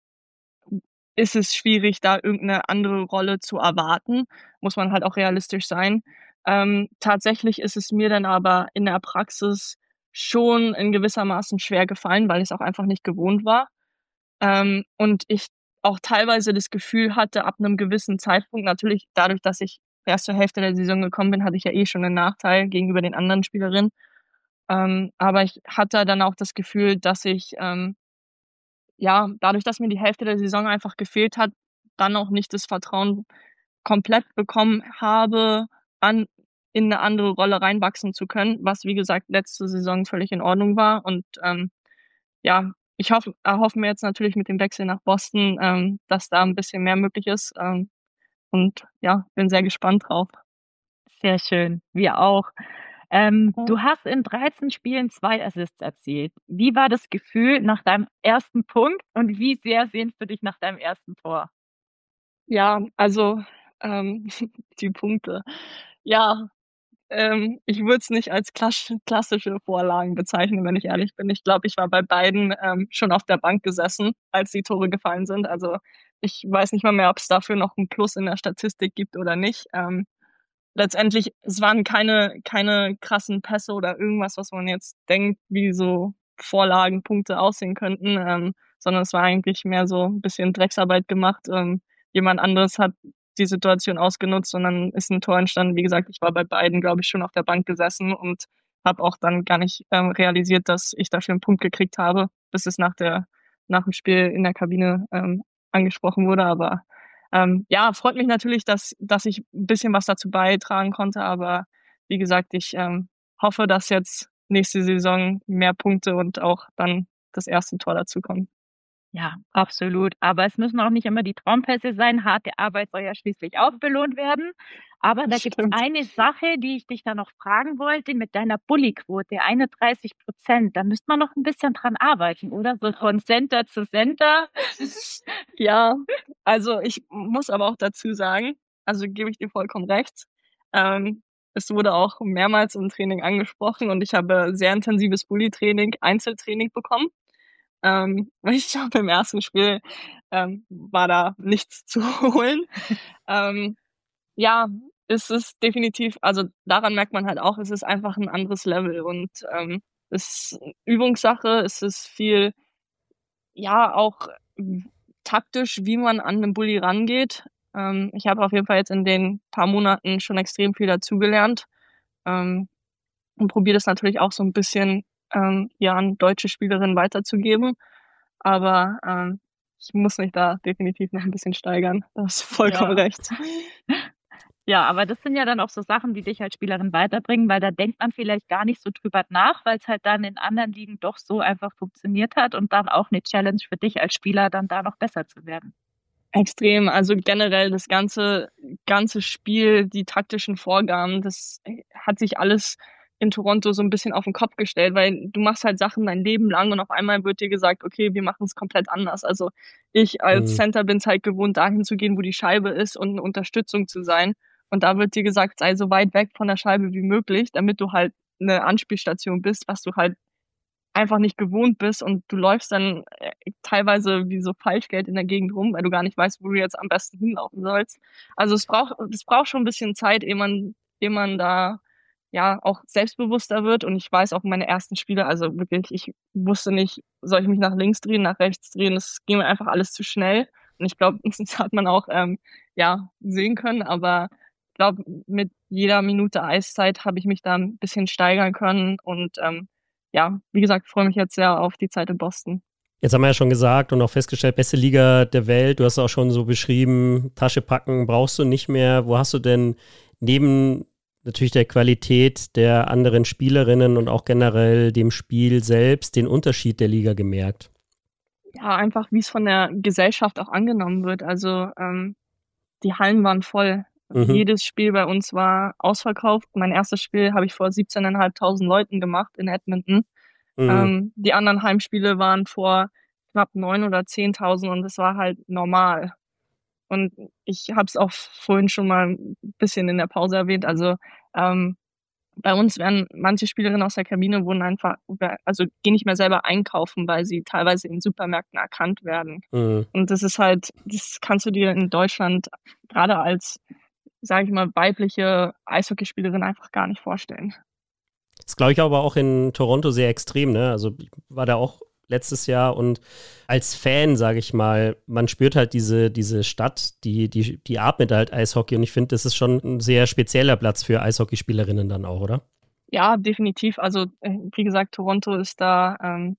ist es schwierig, da irgend 'ne andere Rolle zu erwarten, muss man halt auch realistisch sein. Ähm, tatsächlich ist es mir dann aber in der Praxis schon in gewissermaßen schwer gefallen, weil ich's auch einfach nicht gewohnt war. Ähm, und ich auch teilweise das Gefühl hatte, ab 'nem gewissen Zeitpunkt natürlich dadurch, dass ich erst zur Hälfte der Saison gekommen bin, hatte ich ja eh schon 'nen Nachteil gegenüber den anderen Spielerinnen. Ähm, aber ich hatte dann auch das Gefühl, dass ich, ähm ja, dadurch, dass mir die Hälfte der Saison einfach gefehlt hat, dann auch nicht das Vertrauen komplett bekommen habe, an in 'ne andere Rolle reinwachsen zu können, was wie gesagt letzte Saison völlig in Ordnung war. Und, ähm, ja, ich hoffe erhoffe mir jetzt natürlich mit dem Wechsel nach Boston, ähm, dass da 'n bisschen mehr möglich ist, ähm, und ja, bin sehr gespannt drauf. Sehr schön, wir auch. Ähm, Mhm. du hast in dreizehn Spielen zwei Assists erzielt. Wie war das Gefühl nach deinem ersten Punkt und wie sehr sehnst du dich nach deinem ersten Tor? Ja, also, ähm, die Punkte. Ja, ähm, ich würde es nicht als klasch klassische Vorlagen bezeichnen, wenn ich ehrlich bin. Ich glaube, ich war bei beiden, ähm, schon auf der Bank gesessen, als die Tore gefallen sind. Also, ich weiß nicht mal mehr, ob's dafür noch 'n Plus in der Statistik gibt oder nicht. Ähm, letztendlich, es waren keine keine krassen Pässe oder irgendwas, was man jetzt denkt, wie so Vorlagenpunkte aussehen könnten, ähm, sondern es war eigentlich mehr so 'n bisschen Drecksarbeit gemacht. Ähm, jemand anderes hat die Situation ausgenutzt und dann ist 'n Tor entstanden. Wie gesagt, ich war bei beiden, glaube ich, schon auf der Bank gesessen und habe auch dann gar nicht, ähm, realisiert, dass ich dafür 'n Punkt gekriegt habe, bis es nach der nach dem Spiel in der Kabine, ähm, angesprochen wurde. Aber, ähm, ja, freut mich natürlich, dass dass ich 'n bisschen was dazu beitragen konnte, aber wie gesagt, ich, ähm, hoffe, dass jetzt nächste Saison mehr Punkte und auch dann das erste Tor dazukommen. Ja, absolut. Aber es müssen auch nicht immer die Traumpässe sein. Harte Arbeit soll ja schließlich auch belohnt werden. Aber da gibt's Stimmt. eine Sache, die ich dich da noch fragen wollte mit deiner Bully-Quote, einunddreißig Prozent. Da müsste man noch 'n bisschen dran arbeiten, oder? So von Center zu Center. Ja, also ich m muss aber auch dazu sagen, also gebe ich dir vollkommen recht. Ähm, es wurde auch mehrmals im Training angesprochen und ich habe sehr intensives Bully-Training, Einzeltraining bekommen. Ähm, ich glaube, im ersten Spiel, ähm, war da nichts zu holen. Ähm, ja, es ist definitiv also daran merkt man halt auch, es ist einfach 'n anderes Level und, ähm, es ist Übungssache. Es ist viel ja, auch w taktisch, wie man an 'nen Bully rangeht. Ähm, ich habe auf jeden Fall jetzt in den paar Monaten schon extrem viel dazugelernt, ähm, und probiere das natürlich auch so 'n bisschen, ähm, ja, an deutsche Spielerinnen weiterzugeben. Aber, ähm, ich muss mich da definitiv noch 'n bisschen steigern. Da hast du vollkommen Ja. recht. Ja, aber das sind ja dann auch so Sachen, die dich als Spielerin weiterbringen, weil da denkt man vielleicht gar nicht so drüber nach, weil's halt dann in anderen Ligen doch so einfach funktioniert hat und dann auch 'ne Challenge für dich als Spieler, dann da noch besser zu werden. Extrem, also generell das ganze ganze Spiel, die taktischen Vorgaben, das, äh, hat sich alles in Toronto so 'n bisschen auf 'n Kopf gestellt, weil du machst halt Sachen dein Leben lang und auf einmal wird dir gesagt: „Okay, wir machen's komplett anders.“ Also, ich als Mhm. Center bin's halt gewohnt, dahin zu gehen, wo die Scheibe ist und 'ne Unterstützung zu sein. Und da wird dir gesagt: „Sei so weit weg von der Scheibe wie möglich“, damit du halt 'ne Anspielstation bist, was du halt einfach nicht gewohnt bist und du läufst dann, äh, teilweise wie so Falschgeld in der Gegend rum, weil du gar nicht weißt, wo du jetzt am besten hinlaufen sollst. Also, es braucht es braucht schon 'n bisschen Zeit, ehe man ehe man da, ja, auch selbstbewusster wird und ich weiß auch meine ersten Spiele also wirklich, ich wusste nicht, soll ich mich nach links drehen, nach rechts drehen? Das ging mir einfach alles zu schnell. Und ich glaube, das hat man auch ähm, ja sehen können, aber ich glaube, mit jeder Minute Eiszeit habe ich mich da ein bisschen steigern können und ähm, ja, wie gesagt, freue mich jetzt sehr auf die Zeit in Boston. Jetzt haben wir ja schon gesagt und auch festgestellt, beste Liga der Welt. Du hast auch schon so beschrieben, Tasche packen brauchst du nicht mehr. Wo hast du denn neben natürlich der Qualität der anderen Spielerinnen und auch generell dem Spiel selbst den Unterschied der Liga gemerkt? Ja, einfach, wie es von der Gesellschaft auch angenommen wird. Also ähm, die Hallen waren voll. Mhm. Jedes Spiel bei uns war ausverkauft. Mein erstes Spiel habe ich vor siebzehntausendfünfhundert Leuten gemacht in Edmonton. Mhm. Ähm, die anderen Heimspiele waren vor knapp neun oder zehntausend und es war halt normal. Und ich habe es auch vorhin schon mal ein bisschen in der Pause erwähnt. Also ähm, bei uns werden manche Spielerinnen aus der Kabine wurden einfach, also gehen nicht mehr selber einkaufen, weil sie teilweise in Supermärkten erkannt werden. Mhm. Und das ist halt, das kannst du dir in Deutschland gerade als, sage ich mal, weibliche Eishockeyspielerin einfach gar nicht vorstellen. Das glaube ich aber auch in Toronto sehr extrem, ne? Also ich war da auch letztes Jahr und als Fan, sage ich mal, man spürt halt diese, diese Stadt, die, die, die atmet halt Eishockey und ich finde, das ist schon ein sehr spezieller Platz für Eishockeyspielerinnen dann auch, oder? Ja, definitiv. Also wie gesagt, Toronto ist da ähm,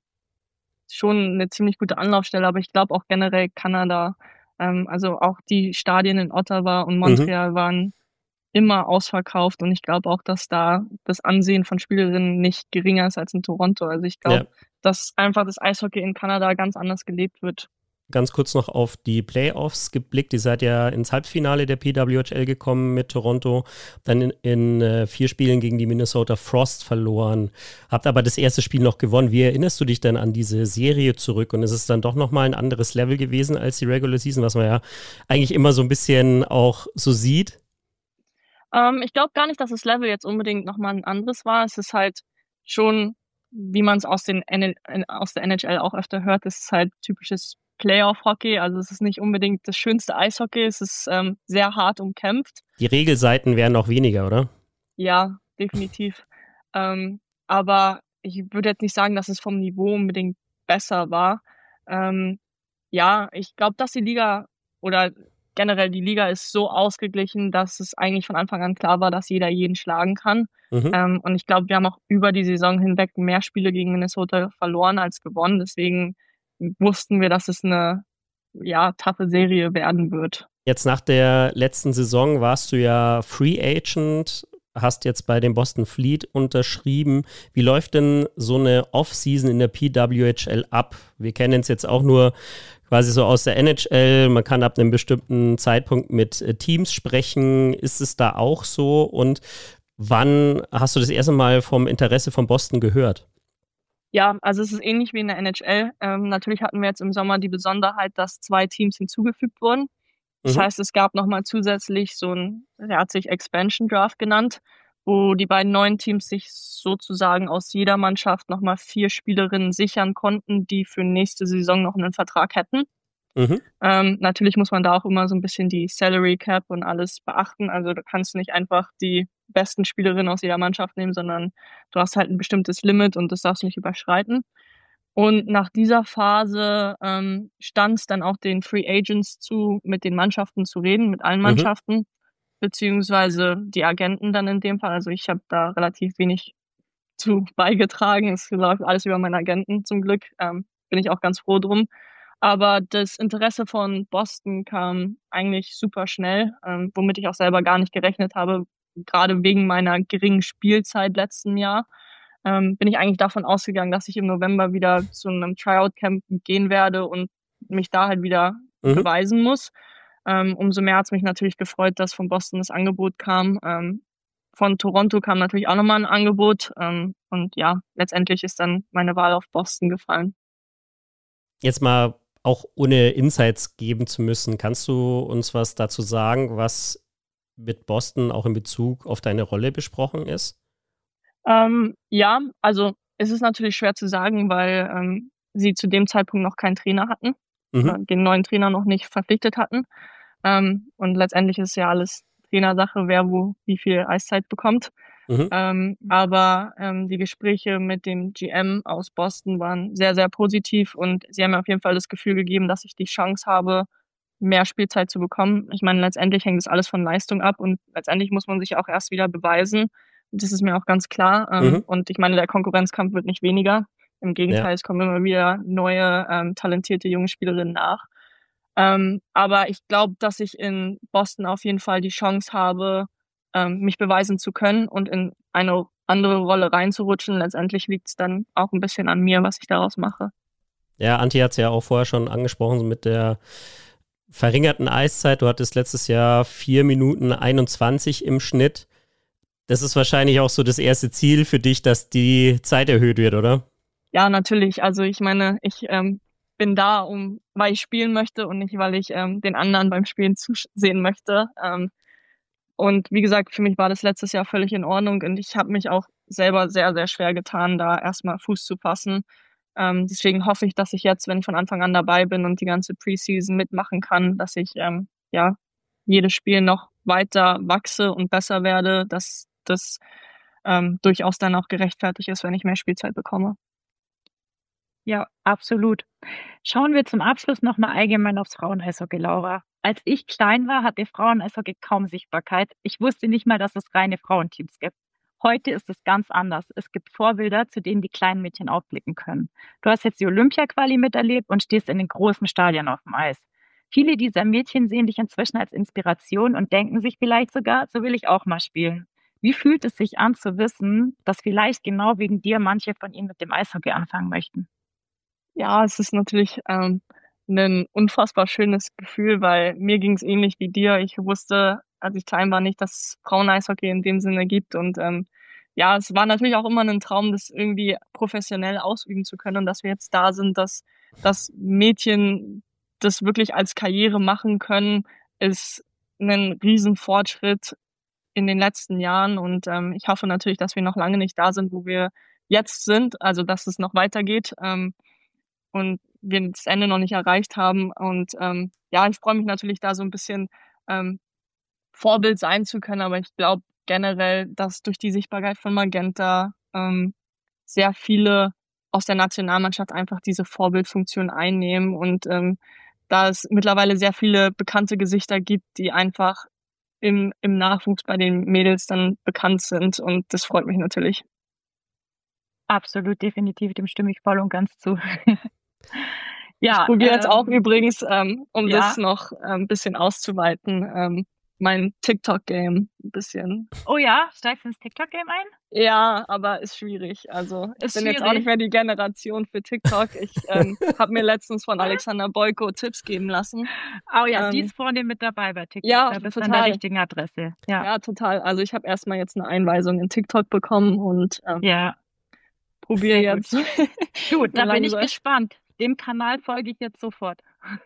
schon eine ziemlich gute Anlaufstelle, aber ich glaube auch generell Kanada, ähm, also auch die Stadien in Ottawa und Montreal mhm. waren immer ausverkauft und ich glaube auch, dass da das Ansehen von Spielerinnen nicht geringer ist als in Toronto. Also ich glaube, ja. dass einfach das Eishockey in Kanada ganz anders gelebt wird. Ganz kurz noch auf die Playoffs geblickt. Ihr seid ja ins Halbfinale der P W H L gekommen mit Toronto, dann in, in äh, vier Spielen gegen die Minnesota Frost verloren, habt aber das erste Spiel noch gewonnen. Wie erinnerst du dich denn an diese Serie zurück? Und ist es dann doch nochmal ein anderes Level gewesen als die Regular Season, was man ja eigentlich immer so ein bisschen auch so sieht? Ähm, ich glaube gar nicht, dass das Level jetzt unbedingt nochmal ein anderes war. Es ist halt schon, wie man es aus, den aus der N H L auch öfter hört, es ist halt typisches Playoff-Hockey, also es ist nicht unbedingt das schönste Eishockey, es ist ähm, sehr hart umkämpft. Die Regelseiten wären auch weniger, oder? Ja, definitiv. ähm, aber ich würde jetzt nicht sagen, dass es vom Niveau unbedingt besser war. Ähm, ja, ich glaube, dass die Liga oder generell die Liga ist so ausgeglichen, dass es eigentlich von Anfang an klar war, dass jeder jeden schlagen kann. Mhm. Ähm, und ich glaube, wir haben auch über die Saison hinweg mehr Spiele gegen Minnesota verloren als gewonnen. Deswegen wussten wir, dass es eine ja, taffe Serie werden wird. Jetzt nach der letzten Saison warst du ja Free Agent, hast jetzt bei dem Boston Fleet unterschrieben. Wie läuft denn so eine Offseason in der P W H L ab? Wir kennen es jetzt auch nur quasi so aus der N H L. Man kann ab einem bestimmten Zeitpunkt mit äh, Teams sprechen. Ist es da auch so? Und wann hast du das erste Mal vom Interesse von Boston gehört? Ja, also es ist ähnlich wie in der N H L. Ähm, natürlich hatten wir jetzt im Sommer die Besonderheit, dass zwei Teams hinzugefügt wurden. Das mhm. heißt, es gab nochmal zusätzlich so ein, der hat sich Expansion Draft genannt, wo die beiden neuen Teams sich sozusagen aus jeder Mannschaft nochmal vier Spielerinnen sichern konnten, die für nächste Saison noch einen Vertrag hätten. Mhm. Ähm, natürlich muss man da auch immer so ein bisschen die Salary Cap und alles beachten. Also du kannst nicht einfach die besten Spielerinnen aus jeder Mannschaft nehmen, sondern du hast halt ein bestimmtes Limit und das darfst du nicht überschreiten. Und nach dieser Phase ähm, stand es dann auch den Free Agents zu, mit den Mannschaften zu reden, mit allen Mannschaften, mhm. beziehungsweise die Agenten dann in dem Fall. Also ich habe da relativ wenig zu beigetragen. Es läuft alles über meinen Agenten zum Glück. Ähm, bin ich auch ganz froh drum. Aber das Interesse von Boston kam eigentlich super schnell, ähm, womit ich auch selber gar nicht gerechnet habe. Gerade wegen meiner geringen Spielzeit letzten Jahr ähm, bin ich eigentlich davon ausgegangen, dass ich im November wieder zu einem Tryout-Camp gehen werde und mich da halt wieder mhm. beweisen muss. Ähm, umso mehr hat es mich natürlich gefreut, dass von Boston das Angebot kam. Ähm, von Toronto kam natürlich auch nochmal ein Angebot. Ähm, und ja, letztendlich ist dann meine Wahl auf Boston gefallen. Jetzt mal auch ohne Insights geben zu müssen, kannst du uns was dazu sagen, was mit Boston auch in Bezug auf deine Rolle besprochen ist? Ähm, ja, also es ist natürlich schwer zu sagen, weil ähm, sie zu dem Zeitpunkt noch keinen Trainer hatten, mhm. äh, den neuen Trainer noch nicht verpflichtet hatten. Ähm, und letztendlich ist ja alles Trainersache, wer wo wie viel Eiszeit bekommt. Mhm. Ähm, aber ähm, die Gespräche mit dem G M aus Boston waren sehr, sehr positiv und sie haben mir auf jeden Fall das Gefühl gegeben, dass ich die Chance habe, mehr Spielzeit zu bekommen. Ich meine, letztendlich hängt das alles von Leistung ab und letztendlich muss man sich auch erst wieder beweisen. Das ist mir auch ganz klar. Ähm, Mhm. Und ich meine, der Konkurrenzkampf wird nicht weniger. Im Gegenteil, Ja. es kommen immer wieder neue, ähm, talentierte junge Spielerinnen nach. Ähm, aber ich glaube, dass ich in Boston auf jeden Fall die Chance habe, ähm, mich beweisen zu können und in eine andere Rolle reinzurutschen. Letztendlich liegt es dann auch ein bisschen an mir, was ich daraus mache. Ja, Antje hat es ja auch vorher schon angesprochen, so mit der verringerten Eiszeit. Du hattest letztes Jahr vier Minuten einundzwanzig im Schnitt. Das ist wahrscheinlich auch so das erste Ziel für dich, dass die Zeit erhöht wird, oder? Ja, natürlich. Also ich meine, ich ähm, bin da, um, weil ich spielen möchte und nicht, weil ich ähm, den anderen beim Spielen zusehen möchte. Ähm, und wie gesagt, für mich war das letztes Jahr völlig in Ordnung und ich habe mich auch selber sehr, sehr schwer getan, da erstmal Fuß zu fassen. Ähm, deswegen hoffe ich, dass ich jetzt, wenn ich von Anfang an dabei bin und die ganze Preseason mitmachen kann, dass ich ähm, ja jedes Spiel noch weiter wachse und besser werde, dass das ähm, durchaus dann auch gerechtfertigt ist, wenn ich mehr Spielzeit bekomme. Ja, absolut. Schauen wir zum Abschluss nochmal allgemein aufs Frauen-Eishockey, Laura. Als ich klein war, hatte Frauen-Eishockey kaum Sichtbarkeit. Ich wusste nicht mal, dass es reine Frauenteams gibt. Heute ist es ganz anders. Es gibt Vorbilder, zu denen die kleinen Mädchen aufblicken können. Du hast jetzt die Olympia-Quali miterlebt und stehst in den großen Stadien auf dem Eis. Viele dieser Mädchen sehen dich inzwischen als Inspiration und denken sich vielleicht sogar, so will ich auch mal spielen. Wie fühlt es sich an zu wissen, dass vielleicht genau wegen dir manche von ihnen mit dem Eishockey anfangen möchten? Ja, es ist natürlich ähm, ein unfassbar schönes Gefühl, weil mir ging es ähnlich wie dir. Ich wusste, als ich klein war, nicht, dass es Frauen-Eishockey in dem Sinne gibt. Und ähm, ja, es war natürlich auch immer ein Traum, das irgendwie professionell ausüben zu können. Und dass wir jetzt da sind, dass, dass Mädchen das wirklich als Karriere machen können, ist ein Riesenfortschritt in den letzten Jahren. Und ähm, ich hoffe natürlich, dass wir noch lange nicht da sind, wo wir jetzt sind, also dass es noch weitergeht. Ähm, und wir das Ende noch nicht erreicht haben. Und ähm, ja, ich freue mich natürlich da so ein bisschen ähm, Vorbild sein zu können, aber ich glaube generell, dass durch die Sichtbarkeit von Magenta ähm, sehr viele aus der Nationalmannschaft einfach diese Vorbildfunktion einnehmen und ähm, da es mittlerweile sehr viele bekannte Gesichter gibt, die einfach im, im Nachwuchs bei den Mädels dann bekannt sind und das freut mich natürlich. Absolut, definitiv, dem stimme ich voll und ganz zu. Ich Ja, probiere jetzt auch ähm, übrigens, ähm, um ja. das noch äh, ein bisschen auszuweiten, ähm, mein TikTok-Game ein bisschen. Oh ja, steigst du ins TikTok-Game ein? Ja, aber ist schwierig. Also ich Ist bin jetzt auch schwierig. nicht mehr die Generation für TikTok. Ich ähm, habe mir letztens von Alexander Boyko Tipps geben lassen. Oh ja, die Ähm, ist vorne mit dabei bei TikTok. ja, Da bist du an der total. richtigen Adresse. Ja, Ja, total. Also ich habe erstmal jetzt eine Einweisung in TikTok bekommen und ähm, ja, probiere sehr gut. jetzt. Gut, da bin ich langsam- gespannt. Dem Kanal folge ich jetzt sofort.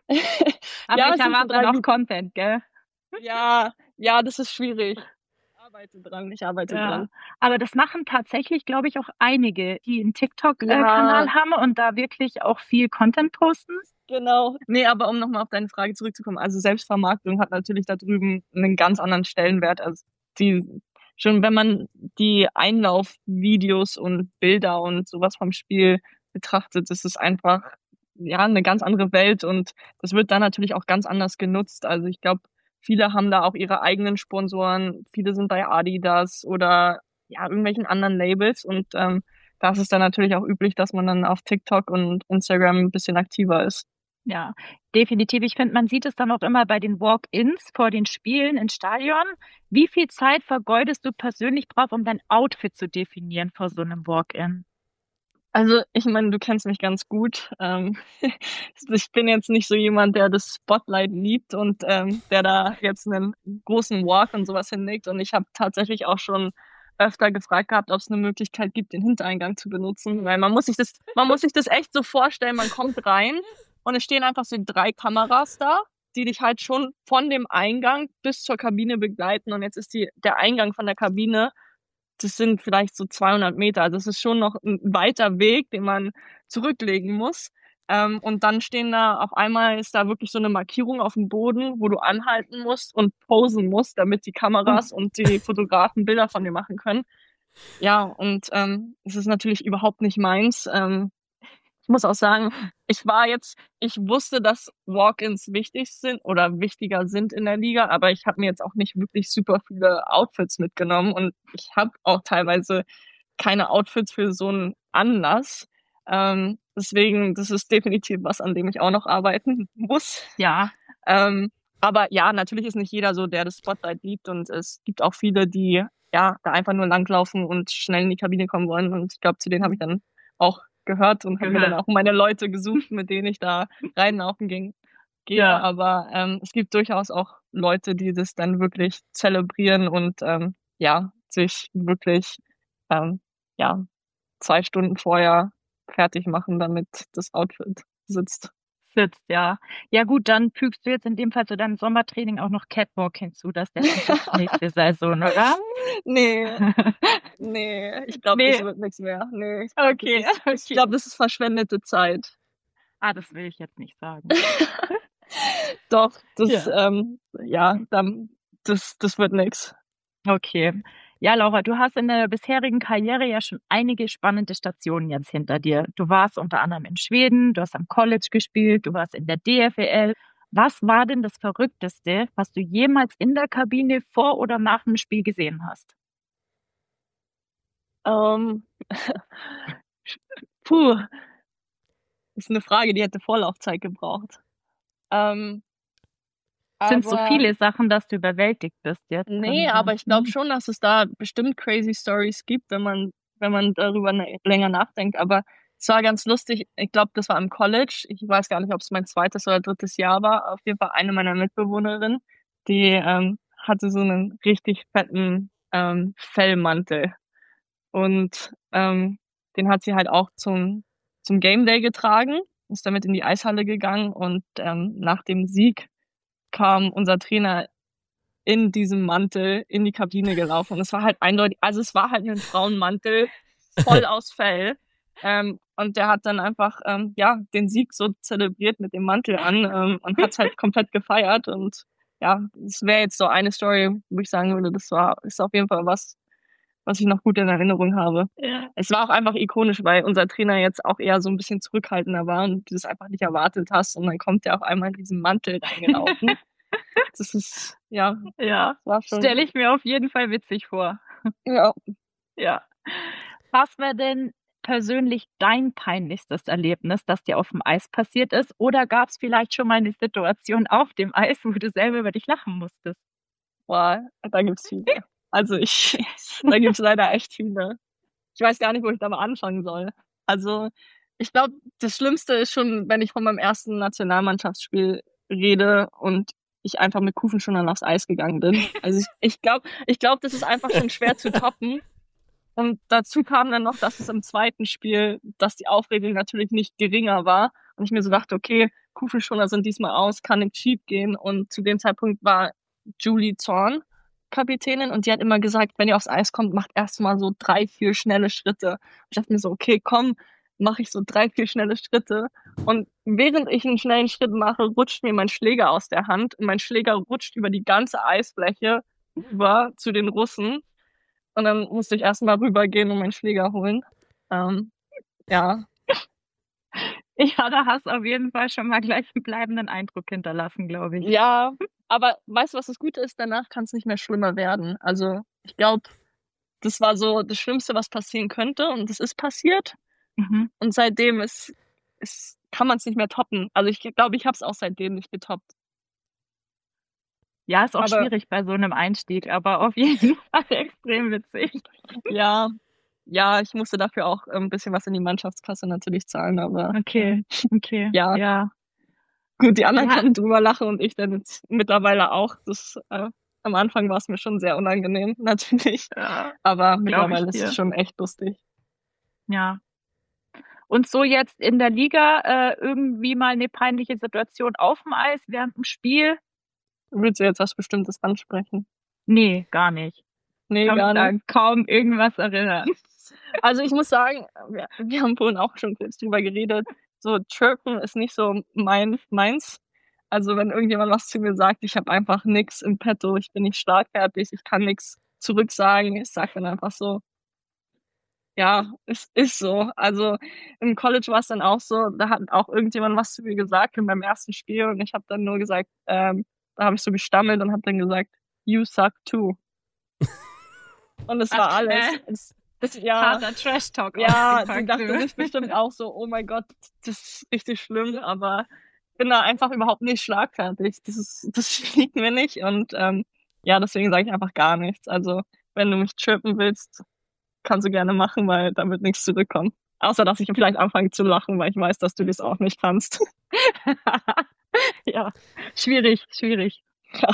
Aber Ja, ich es sind erwarte drei noch Minuten. Content, gell? Ja, ja, das ist schwierig. Ich arbeite dran, ich arbeite Ja. dran. Aber das machen tatsächlich, glaube ich, auch einige, die einen Ja. TikTok-Kanal haben und da wirklich auch viel Content posten. Genau. Nee, aber um nochmal auf deine Frage zurückzukommen, also Selbstvermarktung hat natürlich da drüben einen ganz anderen Stellenwert als die, schon wenn man die Einlaufvideos und Bilder und sowas vom Spiel betrachtet, ist es einfach, ja, eine ganz andere Welt und das wird da natürlich auch ganz anders genutzt. Also ich glaube, viele haben da auch ihre eigenen Sponsoren, viele sind bei Adidas oder ja, irgendwelchen anderen Labels und ähm, da ist es dann natürlich auch üblich, dass man dann auf TikTok und Instagram ein bisschen aktiver ist. Ja, definitiv. Ich finde, man sieht es dann auch immer bei den Walk-ins vor den Spielen ins Stadion. Wie viel Zeit vergeudest du persönlich drauf, um dein Outfit zu definieren vor so einem Walk-in? Also ich meine, du kennst mich ganz gut. Ähm, ich bin jetzt nicht so jemand, der das Spotlight liebt und ähm, der da jetzt einen großen Walk und sowas hinlegt. Und ich habe tatsächlich auch schon öfter gefragt gehabt, ob es eine Möglichkeit gibt, den Hintereingang zu benutzen, weil man muss sich das, man muss sich das echt so vorstellen. Man kommt rein und es stehen einfach so drei Kameras da, die dich halt schon von dem Eingang bis zur Kabine begleiten. Und jetzt ist die der Eingang von der Kabine, das sind vielleicht so zweihundert Meter. Also es ist schon noch ein weiter Weg, den man zurücklegen muss. Ähm, und dann stehen da, auf einmal ist da wirklich so eine Markierung auf dem Boden, wo du anhalten musst und posen musst, damit die Kameras und die Fotografen Bilder von dir machen können. Ja, und ähm, es ist natürlich überhaupt nicht meins. Ähm, ich muss auch sagen, ich war jetzt, ich wusste, dass Walk-ins wichtig sind oder wichtiger sind in der Liga, aber ich habe mir jetzt auch nicht wirklich super viele Outfits mitgenommen und ich habe auch teilweise keine Outfits für so einen Anlass. Ähm, deswegen, das ist definitiv was, an dem ich auch noch arbeiten muss. Ja. Ähm, aber ja, natürlich ist nicht jeder so, der das Spotlight liebt und es gibt auch viele, die ja da einfach nur langlaufen und schnell in die Kabine kommen wollen und ich glaube, zu denen habe ich dann auch gehört und habe mir dann auch meine Leute gesucht, mit denen ich da reinlaufen ging. Gehe, Ja. aber ähm, es gibt durchaus auch Leute, die das dann wirklich zelebrieren und ähm, ja, sich wirklich ähm, ja, zwei Stunden vorher fertig machen, damit das Outfit sitzt. Sitzt, ja. Ja gut, dann fügst du jetzt in dem Fall zu deinem Sommertraining auch noch Catwalk hinzu, dass der kommt nächste Saison, oder? Nee, nee, ich glaube, Nee. das wird nichts mehr. Nee, ich Okay, das ist, okay. ich glaube, das ist verschwendete Zeit. Ah, das will ich jetzt nicht sagen. Doch, das, Ja. ähm, ja, dann, das, das wird nix. Okay. Ja, Laura, du hast in der bisherigen Karriere ja schon einige spannende Stationen jetzt hinter dir. Du warst unter anderem in Schweden, du hast am College gespielt, du warst in der D F E L. Was war denn das Verrückteste, was du jemals in der Kabine vor oder nach dem Spiel gesehen hast? Ähm, puh, das ist eine Frage, die hätte Vorlaufzeit gebraucht. Ähm, Sind so aber, viele Sachen, dass du überwältigt bist jetzt? nee, Kann aber sein. ich glaube schon, dass es da bestimmt crazy Stories gibt, wenn man, wenn man darüber ne- länger nachdenkt. Aber es war ganz lustig. Ich glaube, das war im College. Ich weiß gar nicht, ob es mein zweites oder drittes Jahr war. Auf jeden Fall eine meiner Mitbewohnerinnen, die ähm, hatte so einen richtig fetten ähm, Fellmantel. Und ähm, den hat sie halt auch zum, zum Game Day getragen, ist damit in die Eishalle gegangen und ähm, nach dem Sieg kam unser Trainer in diesem Mantel in die Kabine gelaufen. Und es war halt eindeutig, also es war halt ein Frauenmantel, voll aus Fell. Ähm, und der hat dann einfach ähm, ja den Sieg so zelebriert mit dem Mantel an ähm, und hat's halt komplett gefeiert. Und ja, es wäre jetzt so eine Story, wo ich sagen würde, das war ist auf jeden Fall was, was ich noch gut in Erinnerung habe. Ja. Es war auch einfach ikonisch, weil unser Trainer jetzt auch eher so ein bisschen zurückhaltender war und du das einfach nicht erwartet hast. Und dann kommt der auf einmal in diesen Mantel reingelaufen. Das ist, ja, Ja, war schon. stelle ich mir auf jeden Fall witzig vor. Ja. Ja. Was war denn persönlich dein peinlichstes Erlebnis, das dir auf dem Eis passiert ist? Oder gab es vielleicht schon mal eine Situation auf dem Eis, wo du selber über dich lachen musstest? Boah, da gibt's viele. Also ich, da gibt's leider echt viele. Ich weiß gar nicht, wo ich da mal anfangen soll. Also ich glaube, das Schlimmste ist schon, wenn ich von meinem ersten Nationalmannschaftsspiel rede und ich einfach mit Kufenschuhen aufs Eis gegangen bin. Also ich, ich glaube, ich glaube, das ist einfach schon schwer zu toppen. Und dazu kam dann noch, dass es im zweiten Spiel, dass die Aufregung natürlich nicht geringer war. Und ich mir so dachte, okay, Kufenschoner sind diesmal aus, kann nicht schief gehen. Und zu dem Zeitpunkt war Julie Zorn Kapitänin und die hat immer gesagt, wenn ihr aufs Eis kommt, macht erstmal so drei, vier schnelle Schritte. Ich dachte mir so, okay, komm, mache ich so drei, vier schnelle Schritte. Und während ich einen schnellen Schritt mache, rutscht mir mein Schläger aus der Hand. Und mein Schläger rutscht über die ganze Eisfläche rüber zu den Russen. Und dann musste ich erstmal rübergehen und meinen Schläger holen. Ähm, ja. Ja, da hast du auf jeden Fall schon mal gleich einen bleibenden Eindruck hinterlassen, glaube ich. Ja, aber weißt du, was das Gute ist? Danach kann es nicht mehr schlimmer werden. Also ich glaube, das war so das Schlimmste, was passieren könnte. Und es ist passiert. Mhm. Und seitdem ist, ist, kann man es nicht mehr toppen. Also ich glaube, ich habe es auch seitdem nicht getoppt. Ja, ist auch Aber- schwierig bei so einem Einstieg, aber auf jeden Fall extrem witzig. Ja, ja, ich musste dafür auch ein bisschen was in die Mannschaftskasse natürlich zahlen, aber Okay, okay. Ja. Ja. gut, die anderen Ja. konnten drüber lachen und ich dann jetzt mittlerweile auch. Das, äh, am Anfang war es mir schon sehr unangenehm, natürlich. Ja. Aber ich mittlerweile ist dir. es schon echt lustig. Ja. Und so jetzt in der Liga äh, irgendwie mal eine peinliche Situation auf dem Eis während dem Spiel? Willst du jetzt was Bestimmtes ansprechen? Nee, gar nicht. Nee, Ich kann gar mich nicht. da kaum irgendwas erinnern. Also ich muss sagen, wir, wir haben vorhin auch schon kurz drüber geredet. So Chirpen ist nicht so mein, meins. Also wenn irgendjemand was zu mir sagt, ich habe einfach nix im Petto, ich bin nicht schlagfertig, ich kann nix zurücksagen, ich sag dann einfach so, Ja, es ist so. Also im College war es dann auch so, da hat auch irgendjemand was zu mir gesagt in meinem ersten Spiel und ich habe dann nur gesagt, ähm, da habe ich so gestammelt und habe dann gesagt, you suck too. Und das war Ach, alles. äh, Das, das, ja, Harter Trash-Talk. ja, die ausgepackt, dachte du. sich bestimmt auch so, oh mein Gott, das ist richtig schlimm, aber ich bin da einfach überhaupt nicht schlagfertig. Das ist, das liegt mir nicht und ähm, ja, deswegen sage ich einfach gar nichts. Also wenn du mich trippen willst, kannst du gerne machen, weil da wird nichts zurückkommen. Außer, dass ich vielleicht anfange zu lachen, weil ich weiß, dass du das auch nicht kannst. Ja, schwierig, schwierig. Ja.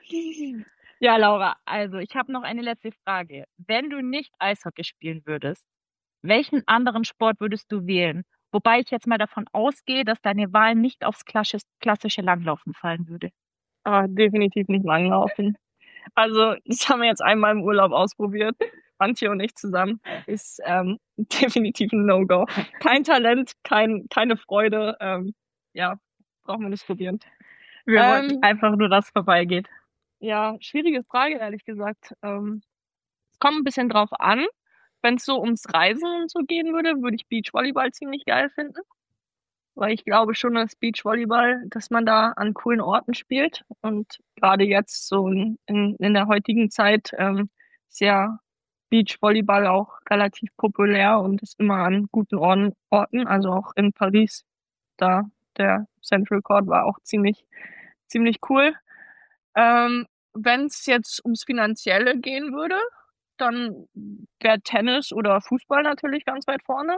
Ja, Laura, also ich habe noch eine letzte Frage. Wenn du nicht Eishockey spielen würdest, welchen anderen Sport würdest du wählen? Wobei ich jetzt mal davon ausgehe, dass deine Wahl nicht aufs klassische, klassische Langlaufen fallen würde. Aber definitiv nicht langlaufen. Also, das haben wir jetzt einmal im Urlaub ausprobiert. Antje und ich zusammen. Ist ähm, definitiv ein No-Go. Kein Talent, kein, keine Freude. Ähm, ja, brauchen wir nicht probieren. Wir Ähm, wollten einfach nur, dass es vorbeigeht. Ja, schwierige Frage, ehrlich gesagt. Ähm, es kommt ein bisschen drauf an. Wenn es so ums Reisen und so gehen würde, würde ich Beachvolleyball ziemlich geil finden. Weil ich glaube schon, dass Beachvolleyball, dass man da an coolen Orten spielt. Und gerade jetzt so in, in, in der heutigen Zeit ähm, ist ja Beachvolleyball auch relativ populär und ist immer an guten Orten, Orten. Also auch in Paris, da der Central Court war auch ziemlich, ziemlich cool. Ähm, wenn es jetzt ums Finanzielle gehen würde, dann wäre Tennis oder Fußball natürlich ganz weit vorne.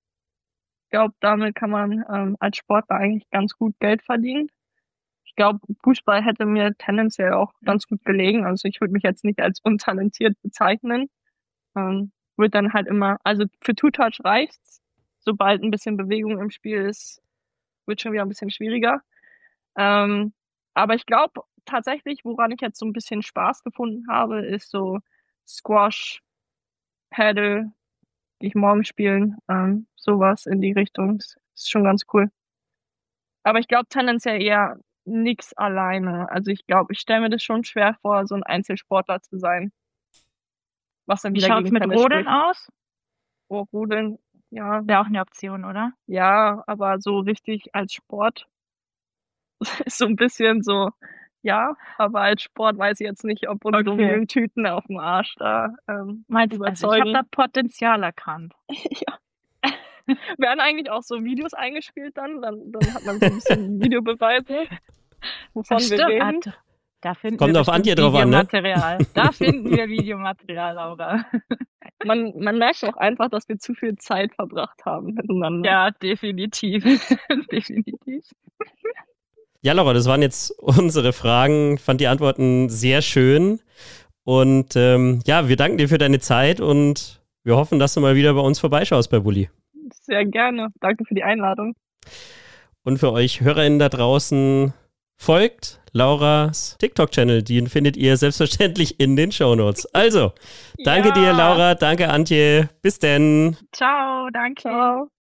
Ich glaube, damit kann man ähm, als Sportler eigentlich ganz gut Geld verdienen. Ich glaube, Fußball hätte mir tendenziell auch ganz gut gelegen. Also ich würde mich jetzt nicht als untalentiert bezeichnen. Ähm, wird dann halt immer, also für Two-Touch reicht's. Sobald ein bisschen Bewegung im Spiel ist, wird schon wieder ein bisschen schwieriger. Ähm, aber ich glaube tatsächlich, woran ich jetzt so ein bisschen Spaß gefunden habe, ist so Squash, Paddle, die ich morgen spielen, ähm, sowas in die Richtung. Das ist schon ganz cool. Aber ich glaube tendenziell eher nix alleine. Also ich glaube, ich stelle mir das schon schwer vor, so ein Einzelsportler zu sein. Was dann Wie wieder schaut's gegen mit Tennis Rodeln spricht. aus? Oh, Rudeln, ja, Wäre auch eine Option, oder? ja, aber so richtig als Sport ist so ein bisschen so, ja, aber als Sport weiß ich jetzt nicht, ob unsere Okay. Mülltüten auf dem Arsch da ähm, Meinst du, also ich habe überzeugen. da Potenzial erkannt. Ja. Werden eigentlich auch so Videos eingespielt dann? Dann, dann hat man so ein bisschen Videobeweise, wovon Das wir stimmt. reden. Ah, Da finden Kommt wir auf Antje bestimmt drauf an, ne? Videomaterial. Da finden wir Videomaterial, Laura. Man, man merkt auch einfach, dass wir zu viel Zeit verbracht haben miteinander. Ja, definitiv. Definitiv. Ja, Laura, das waren jetzt unsere Fragen. Ich fand die Antworten sehr schön. Und ähm, ja, wir danken dir für deine Zeit und wir hoffen, dass du mal wieder bei uns vorbeischaust bei Bulli. Sehr gerne. Danke für die Einladung. Und für euch HörerInnen da draußen, folgt Lauras TikTok-Channel. Den findet ihr selbstverständlich in den Shownotes. Also, danke Ja. dir, Laura. Danke, Antje. Bis denn. Ciao, danke. Ciao.